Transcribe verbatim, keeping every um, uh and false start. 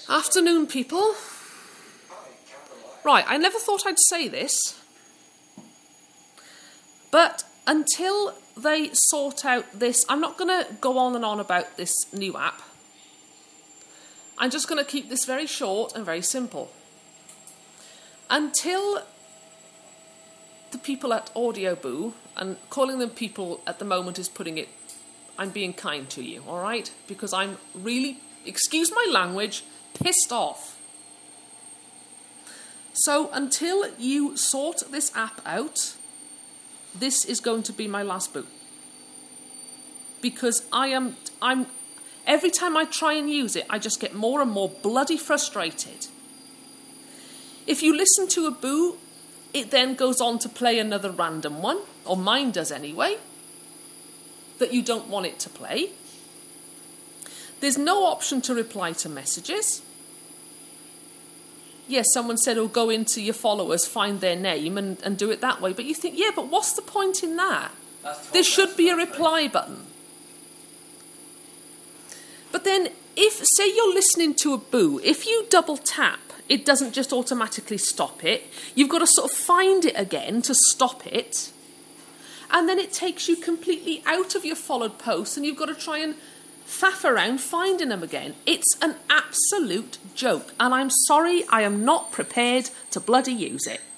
Afternoon, people. Right, I never thought I'd say this, but until they sort out this, I'm not going to go on and on about this new app. I'm just going to keep this very short and very simple. Until the people at Audioboo, and calling them people at the moment is putting it, I'm being kind to you, all right? Because I'm really, excuse my language, pissed off. So until you sort this app out, this is going to be my last boo. Because I am, I'm, every time I try and use it, I just get more and more bloody frustrated. If you listen to a boo, it then goes on to play another random one, or mine does anyway, that you don't want it to play. There's no option to reply to messages. Yes, someone said, oh, go into your followers, find their name and, and do it that way. But you think, yeah, but what's the point in that? There should be a reply button. But then, if, say you're listening to a boo, if you double tap, it doesn't just automatically stop it. You've got to sort of find it again to stop it. And then it takes you completely out of your followed posts and you've got to try and faff around finding them again. It's an absolute joke. And I'm sorry, I am not prepared to bloody use it.